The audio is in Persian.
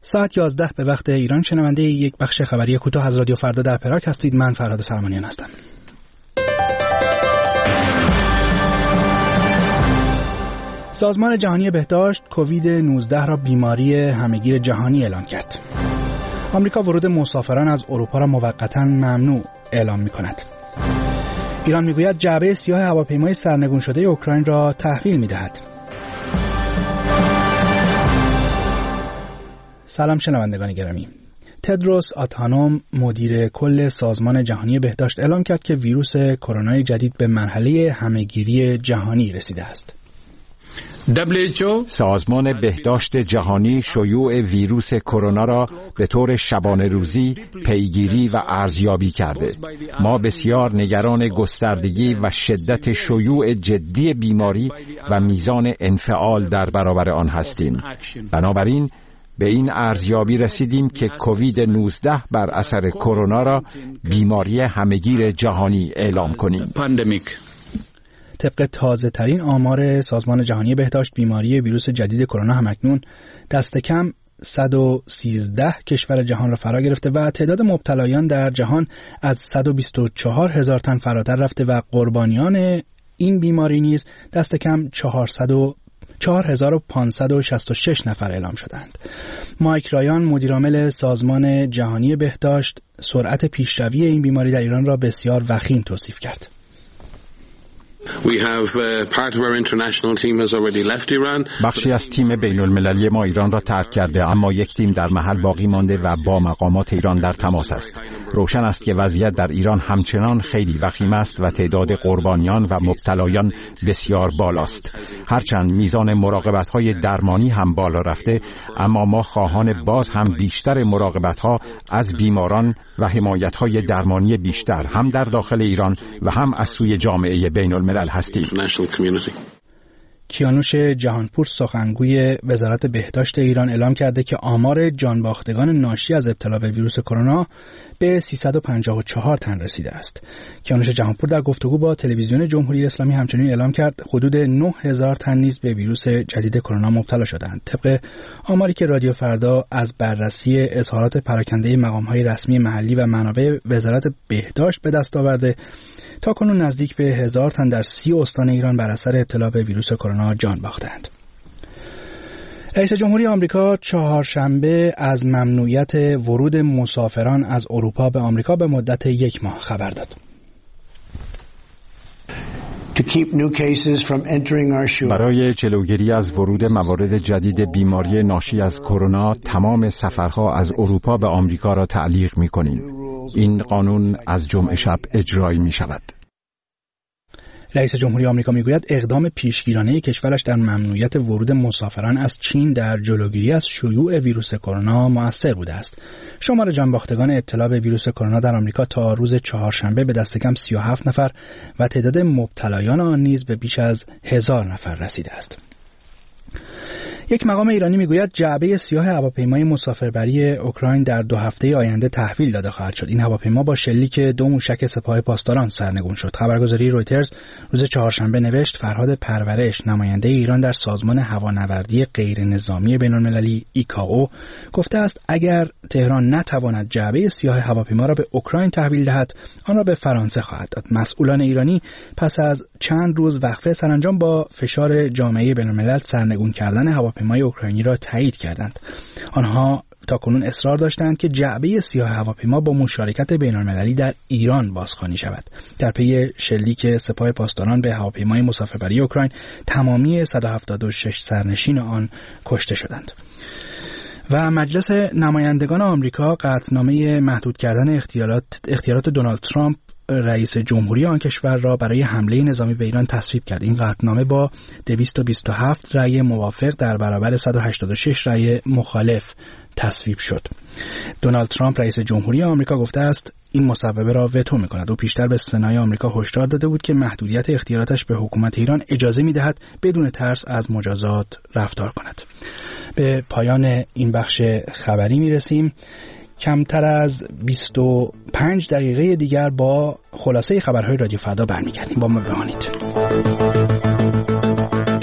ساعت 11 به وقت ایران شنونده یک بخش خبری کوتاه از رادیو فردا در پراگ هستید. من فرهاد سلمانیان هستم. سازمان جهانی بهداشت کووید 19 را بیماری همهگیر جهانی اعلام کرد. آمریکا ورود مسافران از اروپا را موقتا ممنوع اعلام می‌کند. ایران میگوید جعبه سیاه هواپیمای سرنگون شده اوکراین را تحویل می‌دهد. سلام شنوندگان گرامی. تدروس آدهانوم مدیر کل سازمان جهانی بهداشت اعلام کرد که ویروس کرونا جدید به مرحله همهگیری جهانی رسیده است. سازمان بهداشت جهانی شیوع ویروس کرونا را به طور شبانه روزی پیگیری و ارزیابی کرده. ما بسیار نگران گستردگی و شدت شیوع جدی بیماری و میزان انفعال در برابر آن هستیم. بنابراین به این ارزیابی رسیدیم که کووید 19 بر اثر کرونا را بیماری همهگیر جهانی اعلام کنیم. طبق تازه ترین آمار سازمان جهانی بهداشت بیماری ویروس جدید کرونا همکنون دست کم 113 کشور جهان را فرا گرفته و تعداد مبتلایان در جهان از 124,000 تن فراتر رفته و قربانیان این بیماری نیز دست کم 4,566 نفر اعلام شدند. مایک رایان مدیرعامل سازمان جهانی بهداشت سرعت پیشروی این بیماری در ایران را بسیار وخیم توصیف کرد. بخشی از تیم بین المللی ما ایران را ترک کرده، اما یک تیم در محل باقی مانده و با مقامات ایران در تماس است. روشن است که وضعیت در ایران همچنان خیلی وخیم است و تعداد قربانیان و مبتلایان بسیار بالاست. هرچند میزان مراقبت‌های درمانی هم بالا رفته، اما ما خواهان باز هم بیشتر مراقبت‌ها از بیماران و حمایت‌های درمانی بیشتر هم در داخل ایران و هم از سوی جامعه بین الملل هستیم. کیانوش جهانپور سخنگوی وزارت بهداشت ایران اعلام کرده که آمار جانباختگان ناشی از ابتلا به ویروس کرونا به 354 تن رسیده است. کیانوش جهانپور در گفتگو با تلویزیون جمهوری اسلامی همچنین اعلام کرد حدود 9,000 تن نیز به ویروس جدید کرونا مبتلا شدند. طبق آماری که رادیو فردا از بررسی اظهارات پراکنده مقام‌های رسمی محلی و منابع وزارت بهداشت به دست آورده، تاکنون نزدیک به 1000 تن در 30 استان ایران بر اثر ابتلا به ویروس کرونا جان باختند. رئیس جمهوری آمریکا چهارشنبه از ممنوعیت ورود مسافران از اروپا به آمریکا به مدت 1 ماه خبر داد. برای جلوگیری از ورود موارد جدید بیماری ناشی از کرونا، تمام سفرها از اروپا به آمریکا را تعلیق می‌کنیم. این قانون از جمعه شب اجرایی می‌شود. رئیس جمهوری آمریکا میگوید اقدام پیشگیرانه کشورش در ممنوعیت ورود مسافران از چین در جلوگیری از شیوع ویروس کرونا مؤثر بوده است. شمار جانباختگان ابتلا به ویروس کرونا در آمریکا تا روز چهارشنبه به دست کم 37 نفر و تعداد مبتلایان آن نیز به بیش از 1000 نفر رسیده است. یک مقام ایرانی میگوید جعبه سیاه هواپیمای مسافربری اوکراین در 2 هفته آینده تحویل داده خواهد شد. این هواپیما با شلیک 2 موشک سپاه پاسداران سرنگون شد. خبرگزاری رویترز روز چهارشنبه نوشت فرهاد پرورش نماینده ایران در سازمان هوانوردی غیرنظامی بین‌المللی ایکائو گفته است اگر تهران نتواند جعبه سیاه هواپیما را به اوکراین تحویل دهد، آن را به فرانسه خواهد داد. مسئولان ایرانی پس از چند روز وقفه سرانجام با فشار جامعه بین‌الملل سرنگون کردن هواپیمای اوکراینی را تایید کردند. آنها تاکنون اصرار داشتند که جعبه سیاه هواپیما با مشارکت بین‌المللی در ایران بازخوانی شود. در پی شلیک سپاه پاسداران به هواپیمای مسافربری اوکراین، تمامی 176 سرنشین آن کشته شدند. و مجلس نمایندگان آمریکا قطعنامه محدود کردن اختیارات دونالد ترامپ رئیس جمهوری آن کشور را برای حمله نظامی به ایران تصویب کرد. این قطعنامه با 227 رأی موافق در برابر 186 رأی مخالف تصویب شد. دونالد ترامپ رئیس جمهوری آمریکا گفته است این مصوبه را وتو می‌کند. او پیشتر به سنای آمریکا هشدار داده بود که محدودیت اختیاراتش به حکومت ایران اجازه می‌دهد بدون ترس از مجازات رفتار کند. به پایان این بخش خبری می‌رسیم. کمتر از 25 دقیقه دیگر با خلاصه خبرهای رادیو فردا برمیگردیم. با ما بمانید.